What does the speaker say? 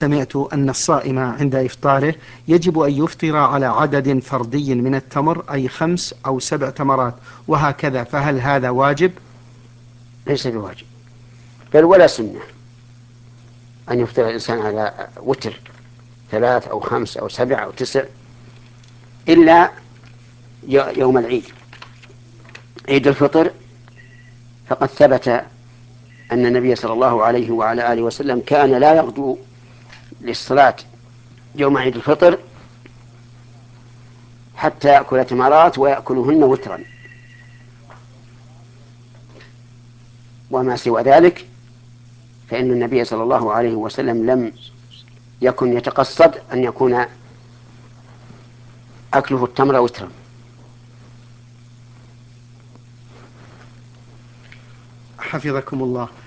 سمعت أن الصائم عند إفطاره يجب أن يفطر على عدد فردي من التمر، أي 5 أو 7 تمرات وهكذا، فهل هذا واجب؟ ليس بواجب، بل ولا سنة أن يفطر الإنسان على وتر 3 أو 5 أو 7 أو 9 إلا يوم العيد، عيد الفطر. فقد ثبت أن النبي صلى الله عليه وعلى آله وسلم كان لا يغدو للصلاة يوم عيد الفطر حتى يأكل تمرات ويأكلهن وترا، وما سوى ذلك فإن النبي صلى الله عليه وسلم لم يكن يتقصد أن يكون أكله التمر وترا. حفظكم الله.